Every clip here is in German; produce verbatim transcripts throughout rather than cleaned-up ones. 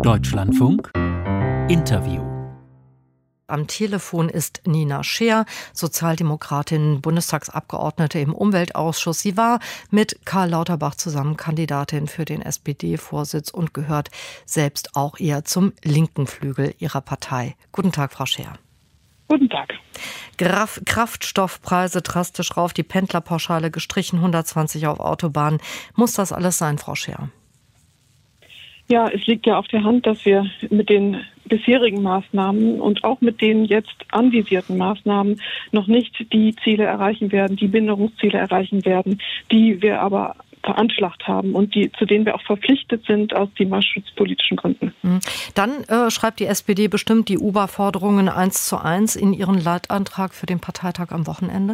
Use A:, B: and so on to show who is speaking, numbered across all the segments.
A: Deutschlandfunk Interview.
B: Am Telefon ist Nina Scheer, Sozialdemokratin, Bundestagsabgeordnete im Umweltausschuss. Sie war mit Karl Lauterbach zusammen Kandidatin für den S P D-Vorsitz und gehört selbst auch eher zum linken Flügel ihrer Partei. Guten Tag, Frau Scheer.
C: Guten Tag.
B: Graf- Kraftstoffpreise drastisch rauf, die Pendlerpauschale gestrichen, hundertzwanzig auf Autobahnen. Muss das alles sein, Frau Scheer?
C: Ja, es liegt ja auf der Hand, dass wir mit den bisherigen Maßnahmen und auch mit den jetzt anvisierten Maßnahmen noch nicht die Ziele erreichen werden, die Minderungsziele erreichen werden, die wir aber veranschlagt haben und die, zu denen wir auch verpflichtet sind aus klimaschutzpolitischen Gründen.
B: Dann äh, schreibt die S P D bestimmt die Uber-Forderungen eins zu eins in ihren Leitantrag für den Parteitag am Wochenende?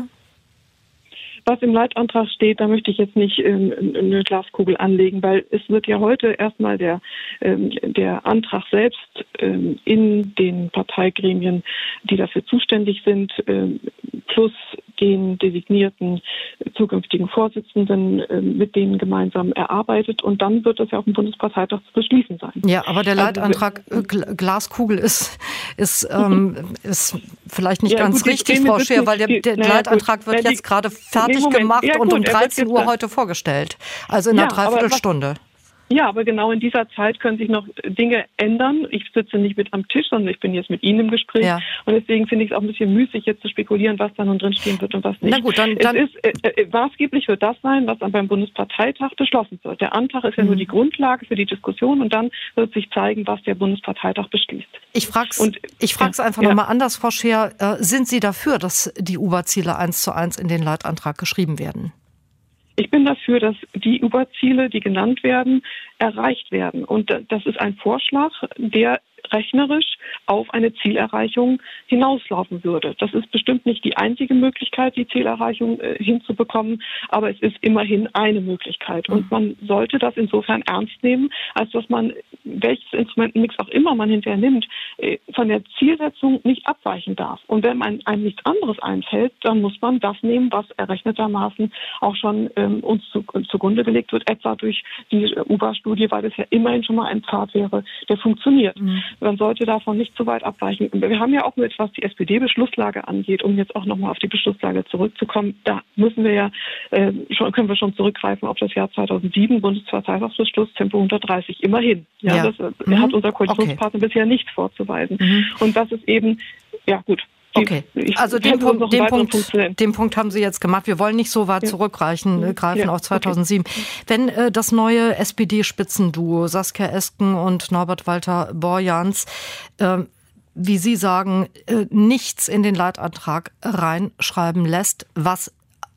C: Was im Leitantrag steht, da möchte ich jetzt nicht ähm, eine Glaskugel anlegen, weil es wird ja heute erstmal der, ähm, der Antrag selbst ähm, in den Parteigremien, die dafür zuständig sind, ähm, plus den designierten zukünftigen Vorsitzenden äh, mit denen gemeinsam erarbeitet und dann wird das ja auf dem Bundesparteitag zu beschließen sein.
B: Ja, aber der Leitantrag also, äh, Glaskugel ist, ist, ähm, ist vielleicht nicht ja, ganz gut, richtig, Frau Scheer, weil der, der naja, Leitantrag gut, wird jetzt die, gerade fertig Moment, gemacht ja, und gut, um dreizehn Uhr heute vorgestellt. Also in einer ja, Dreiviertelstunde.
C: Ja, aber genau in dieser Zeit können sich noch Dinge ändern. Ich sitze nicht mit am Tisch, sondern ich bin jetzt mit Ihnen im Gespräch. Ja. Und deswegen finde ich es auch ein bisschen müßig, jetzt zu spekulieren, was da nun drinstehen wird und was nicht.
B: Na gut, dann, dann
C: es ist, äh, äh, maßgeblich wird das sein, was dann beim Bundesparteitag beschlossen wird. Der Antrag ist ja mhm. nur die Grundlage für die Diskussion und dann wird sich zeigen, was der Bundesparteitag beschließt.
B: Ich frage es ich frag's ja, einfach ja. nochmal anders, Frau Scheer. Äh, sind Sie dafür, dass die Uber-Ziele eins zu eins in den Leitantrag geschrieben werden?
C: Ich bin dafür, dass die Uber-Ziele, die genannt werden, erreicht werden. Und das ist ein Vorschlag, der rechnerisch auf eine Zielerreichung hinauslaufen würde. Das ist bestimmt nicht die einzige Möglichkeit, die Zielerreichung äh, hinzubekommen, aber es ist immerhin eine Möglichkeit. Und man sollte das insofern ernst nehmen, als dass man, welches Instrumentenmix auch immer man hinterher nimmt, äh, von der Zielsetzung nicht abweichen darf. Und wenn einem, einem nichts anderes einfällt, dann muss man das nehmen, was errechnetermaßen auch schon ähm, uns zu, zugrunde gelegt wird, etwa durch die Uber-Studie, weil das ja immerhin schon mal ein Pfad wäre, der funktioniert. Mhm. Man sollte davon nicht zu weit abweichen. Wir haben ja auch mit, was die S P D-Beschlusslage angeht, um jetzt auch nochmal auf die Beschlusslage zurückzukommen, da müssen wir ja äh, schon, können wir schon zurückgreifen auf das Jahr zweitausendsieben, Bundesparteitagsbeschluss, Tempo hundertdreißig, immerhin. Ja,
B: ja.
C: Das äh, mhm. hat unser Koalitionspartner okay. bisher nicht vorzuweisen. Mhm. Und das ist eben, ja gut,
B: Okay, also den Punkt, den, Punkt, den Punkt haben Sie jetzt gemacht. Wir wollen nicht so weit ja. zurückreichen, äh, greifen ja. auf zweitausendsieben. Okay. Wenn äh, das neue S P D-Spitzenduo Saskia Esken und Norbert Walter Borjans, äh, wie Sie sagen, äh, nichts in den Leitantrag reinschreiben lässt, was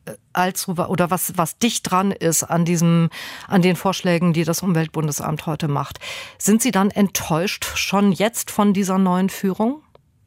B: als oder was was dicht dran ist an diesem an den Vorschlägen, die das Umweltbundesamt heute macht, sind Sie dann enttäuscht schon jetzt von dieser neuen Führung?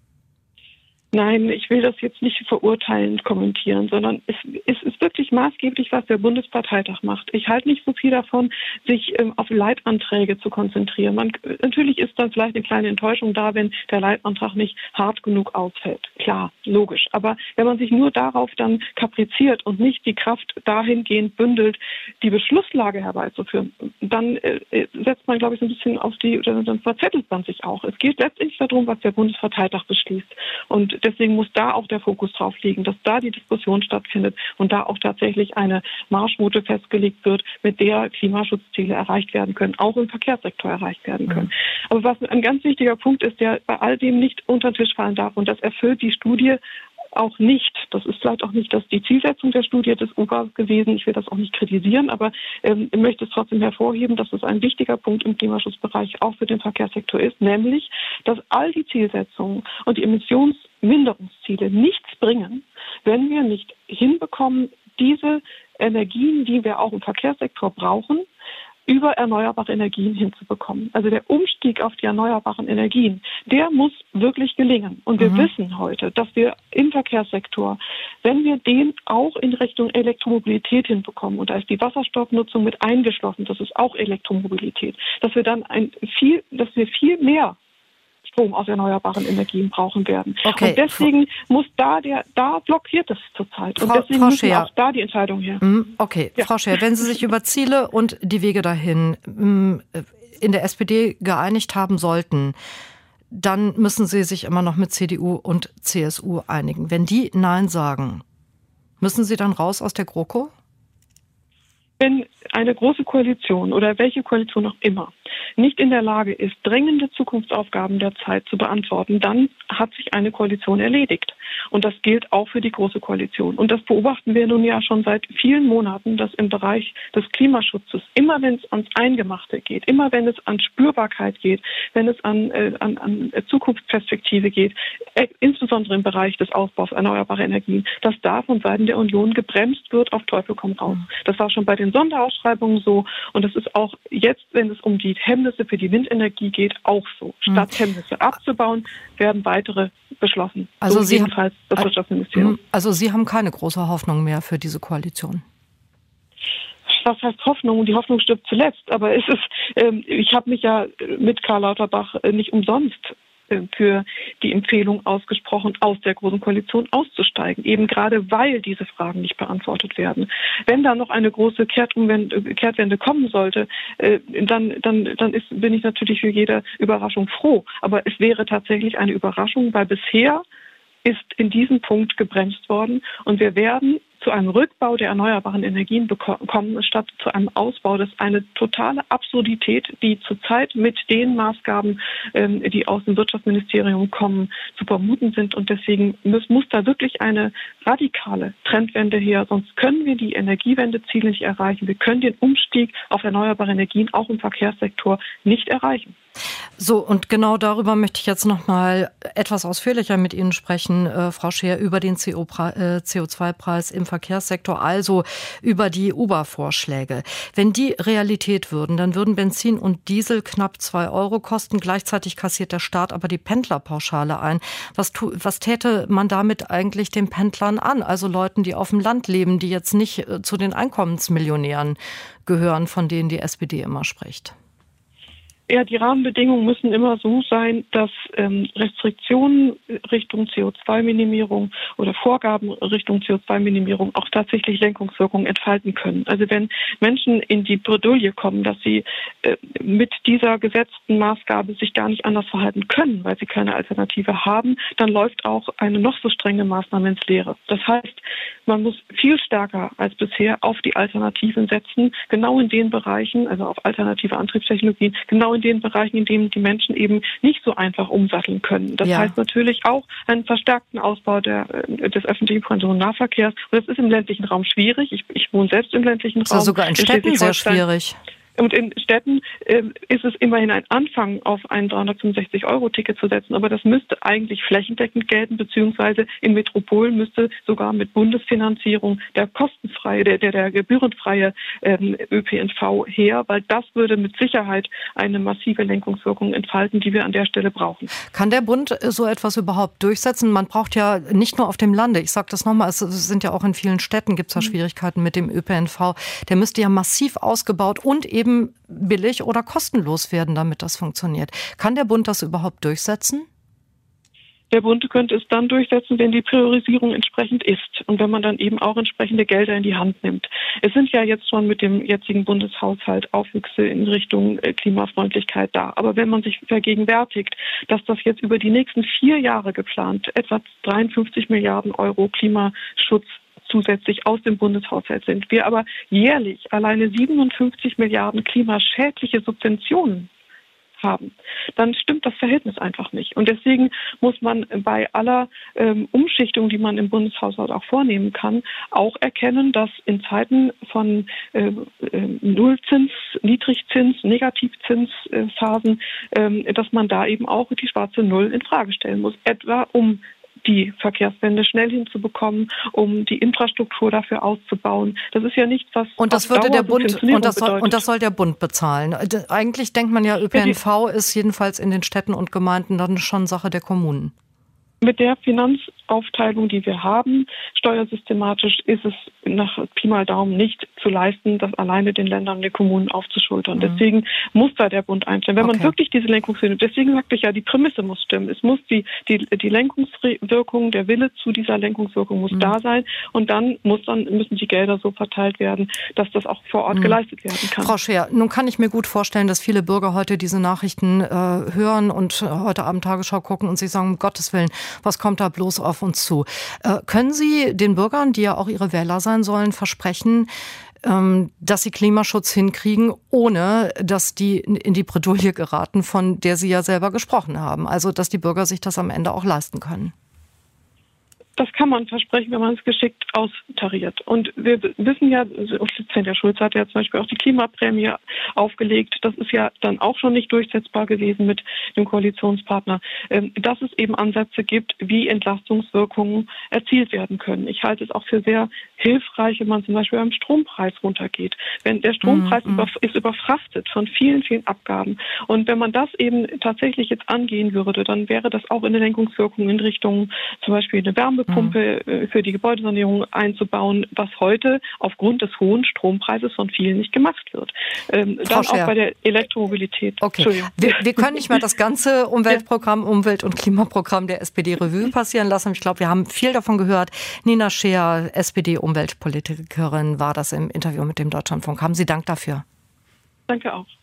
C: Nein, ich will das jetzt nicht verurteilend kommentieren, sondern es, es ist wirklich maßgeblich, was der Bundesparteitag macht. Ich halte nicht so viel davon, sich ähm, auf Leitanträge zu konzentrieren. Man, natürlich ist dann vielleicht eine kleine Enttäuschung da, wenn der Leitantrag nicht hart genug ausfällt. Klar, logisch. Aber wenn man sich nur darauf dann kapriziert und nicht die Kraft dahingehend bündelt, die Beschlusslage herbeizuführen, dann äh, setzt man, glaube ich, so ein bisschen auf die, oder dann verzettelt man sich auch. Es geht letztendlich darum, was der Bundesparteitag beschließt. Und deswegen muss da auch der Fokus drauf liegen, dass da die Diskussion stattfindet und da auch tatsächlich eine Marschroute festgelegt wird, mit der Klimaschutzziele erreicht werden können, auch im Verkehrssektor erreicht werden können. Mhm. Aber was ein ganz wichtiger Punkt ist, der bei all dem nicht unter den Tisch fallen darf, und das erfüllt die Studie auch nicht. Das ist vielleicht auch nicht das die Zielsetzung der Studie des U B A gewesen. Ich will das auch nicht kritisieren, aber ähm, ich möchte es trotzdem hervorheben, dass es ein wichtiger Punkt im Klimaschutzbereich auch für den Verkehrssektor ist, nämlich, dass all die Zielsetzungen und die Emissionsminderungsziele nichts bringen, wenn wir nicht hinbekommen, diese Energien, die wir auch im Verkehrssektor brauchen, über erneuerbare Energien hinzubekommen. Also der Umstieg auf die erneuerbaren Energien, der muss wirklich gelingen. Und wir mhm. wissen heute, dass wir im Verkehrssektor, wenn wir den auch in Richtung Elektromobilität hinbekommen, und da ist die Wasserstoffnutzung mit eingeschlossen, das ist auch Elektromobilität, dass wir dann ein viel, dass wir viel mehr Strom aus erneuerbaren Energien brauchen werden.
B: Okay.
C: Und deswegen muss da der, da blockiert es zurzeit. Und
B: Frau,
C: deswegen
B: Frau
C: müssen
B: Scheer.
C: auch da die Entscheidung her.
B: Okay,
C: ja.
B: Frau Scheer, wenn Sie sich über Ziele und die Wege dahin in der S P D geeinigt haben sollten, dann müssen Sie sich immer noch mit C D U und C S U einigen. Wenn die Nein sagen, müssen Sie dann raus aus der GroKo?
C: Wenn eine große Koalition oder welche Koalition auch immer nicht in der Lage ist, drängende Zukunftsaufgaben der Zeit zu beantworten, dann hat sich eine Koalition erledigt. Und das gilt auch für die Große Koalition. Und das beobachten wir nun ja schon seit vielen Monaten, dass im Bereich des Klimaschutzes, immer wenn es ans Eingemachte geht, immer wenn es an Spürbarkeit geht, wenn es an, äh, an, an Zukunftsperspektive geht, äh, insbesondere im Bereich des Ausbaus erneuerbarer Energien, dass da von Seiten der Union gebremst wird, auf Teufel komm raus. Das war schon bei den Sonderausschreibungen so und das ist auch jetzt, wenn es um die Hemmnisse für die Windenergie geht, auch so. Statt Hemmnisse abzubauen, werden weitere beschlossen.
B: Also
C: so
B: Sie
C: jedenfalls
B: haben,
C: das Wirtschaftsministerium.
B: Also Sie haben keine große Hoffnung mehr für diese Koalition?
C: Was heißt Hoffnung? Die Hoffnung stirbt zuletzt. Aber es ist, ähm, ich habe mich ja mit Karl Lauterbach äh, nicht umsonst für die Empfehlung ausgesprochen, aus der Großen Koalition auszusteigen, eben gerade weil diese Fragen nicht beantwortet werden. Wenn da noch eine große Kehrtwende kommen sollte, dann, dann, dann ist, bin ich natürlich für jede Überraschung froh. Aber es wäre tatsächlich eine Überraschung, weil bisher ist in diesem Punkt gebremst worden und wir werden zu einem Rückbau der erneuerbaren Energien kommen, statt zu einem Ausbau. Das ist eine totale Absurdität, die zurzeit mit den Maßgaben, ähm, die aus dem Wirtschaftsministerium kommen, zu vermuten sind. Und deswegen muss, muss da wirklich eine radikale Trendwende her. Sonst können wir die Energiewendeziele nicht erreichen. Wir können den Umstieg auf erneuerbare Energien auch im Verkehrssektor nicht erreichen.
B: So, und genau darüber möchte ich jetzt noch mal etwas ausführlicher mit Ihnen sprechen, äh, Frau Scheer, über den C O zwei Preis im Verkehrssektor, also über die Uber-Vorschläge. Wenn die Realität würden, dann würden Benzin und Diesel knapp zwei Euro kosten. Gleichzeitig kassiert der Staat aber die Pendlerpauschale ein. Was, tu, was täte man damit eigentlich den Pendlern an? Also Leuten, die auf dem Land leben, die jetzt nicht äh, zu den Einkommensmillionären gehören, von denen die S P D immer spricht.
C: Ja, die Rahmenbedingungen müssen immer so sein, dass ähm, Restriktionen Richtung C O zwei Minimierung oder Vorgaben Richtung C O zwei Minimierung auch tatsächlich Lenkungswirkungen entfalten können. Also wenn Menschen in die Bredouille kommen, dass sie äh, mit dieser gesetzten Maßgabe sich gar nicht anders verhalten können, weil sie keine Alternative haben, dann läuft auch eine noch so strenge Maßnahme ins Leere. Das heißt, man muss viel stärker als bisher auf die Alternativen setzen, genau in den Bereichen, also auf alternative Antriebstechnologien, genau in den Bereichen, in denen die Menschen eben nicht so einfach umsatteln können. Das ja. heißt natürlich auch einen verstärkten Ausbau der, des öffentlichen Personennahverkehrs. Und das ist im ländlichen Raum schwierig. Ich, ich wohne selbst im ländlichen Raum.
B: Das ist sogar in Städten sehr schwierig.
C: Und in Städten äh, ist es immerhin ein Anfang, auf ein dreihundertfünfundsechzig Euro Ticket zu setzen. Aber das müsste eigentlich flächendeckend gelten, beziehungsweise in Metropolen müsste sogar mit Bundesfinanzierung der kostenfreie, der, der, der gebührenfreie ähm, Ö P N V her, weil das würde mit Sicherheit eine massive Lenkungswirkung entfalten, die wir an der Stelle brauchen.
B: Kann der Bund so etwas überhaupt durchsetzen? Man braucht ja nicht nur auf dem Lande, ich sage das nochmal, es sind ja auch in vielen Städten, gibt es ja Schwierigkeiten mit dem Ö P N V. Der müsste ja massiv ausgebaut und eben eben billig oder kostenlos werden, damit das funktioniert. Kann der Bund das überhaupt durchsetzen?
C: Der Bund könnte es dann durchsetzen, wenn die Priorisierung entsprechend ist und wenn man dann eben auch entsprechende Gelder in die Hand nimmt. Es sind ja jetzt schon mit dem jetzigen Bundeshaushalt Aufwüchse in Richtung Klimafreundlichkeit da. Aber wenn man sich vergegenwärtigt, dass das jetzt über die nächsten vier Jahre geplant etwa dreiundfünfzig Milliarden Euro Klimaschutz zusätzlich aus dem Bundeshaushalt sind, wir aber jährlich alleine siebenundfünfzig Milliarden klimaschädliche Subventionen haben, dann stimmt das Verhältnis einfach nicht. Und deswegen muss man bei aller ähm, Umschichtung, die man im Bundeshaushalt auch vornehmen kann, auch erkennen, dass in Zeiten von äh, äh, Nullzins, Niedrigzins, Negativzinsphasen, äh, dass man da eben auch die schwarze Null in Frage stellen muss, etwa um die Verkehrswende schnell hinzubekommen, um die Infrastruktur dafür auszubauen. Das ist ja nichts, was
B: und das würde der Bund und das soll, und das soll der Bund bezahlen. Eigentlich denkt man ja, Ö P N V ist jedenfalls in den Städten und Gemeinden dann schon Sache der Kommunen.
C: Mit der Finanz Aufteilung, die wir haben, steuersystematisch, ist es nach Pi mal Daumen nicht zu leisten, das alleine den Ländern und den Kommunen aufzuschultern. Mhm. Deswegen muss da der Bund einstellen. Wenn okay. man wirklich diese Lenkungswirkung, deswegen sagte ich ja, die Prämisse muss stimmen. Es muss die, die, die Lenkungswirkung, der Wille zu dieser Lenkungswirkung muss mhm. da sein und dann muss dann, müssen die Gelder so verteilt werden, dass das auch vor Ort mhm. geleistet werden kann.
B: Frau Scheer, nun kann ich mir gut vorstellen, dass viele Bürger heute diese Nachrichten äh, hören und äh, heute Abend Tagesschau gucken und sich sagen, um Gottes Willen, was kommt da bloß auf uns zu? Äh, können Sie den Bürgern, die ja auch Ihre Wähler sein sollen, versprechen, ähm, dass sie Klimaschutz hinkriegen, ohne dass die in die Bredouille geraten, von der Sie ja selber gesprochen haben? Also, dass die Bürger sich das am Ende auch leisten können?
C: Das kann man versprechen, wenn man es geschickt austariert. Und wir wissen ja, Svenja Schulze hat ja zum Beispiel auch die Klimaprämie aufgelegt. Das ist ja dann auch schon nicht durchsetzbar gewesen mit dem Koalitionspartner. Dass es eben Ansätze gibt, wie Entlastungswirkungen erzielt werden können. Ich halte es auch für sehr hilfreich, wenn man zum Beispiel beim Strompreis runtergeht. Wenn der Strompreis mhm. ist überfrachtet von vielen, vielen Abgaben. Und wenn man das eben tatsächlich jetzt angehen würde, dann wäre das auch eine Lenkungswirkung in Richtung zum Beispiel eine Wärme Pumpe für die Gebäudesanierung einzubauen, was heute aufgrund des hohen Strompreises von vielen nicht gemacht wird. Ähm, dann auch bei der Elektromobilität.
B: Okay. Wir, wir können nicht mal das ganze Umweltprogramm, Umwelt- und Klimaprogramm der S P D Revue passieren lassen. Ich glaube, wir haben viel davon gehört. Nina Scheer, S P D-Umweltpolitikerin, war das im Interview mit dem Deutschlandfunk. Haben Sie Dank dafür?
C: Danke auch.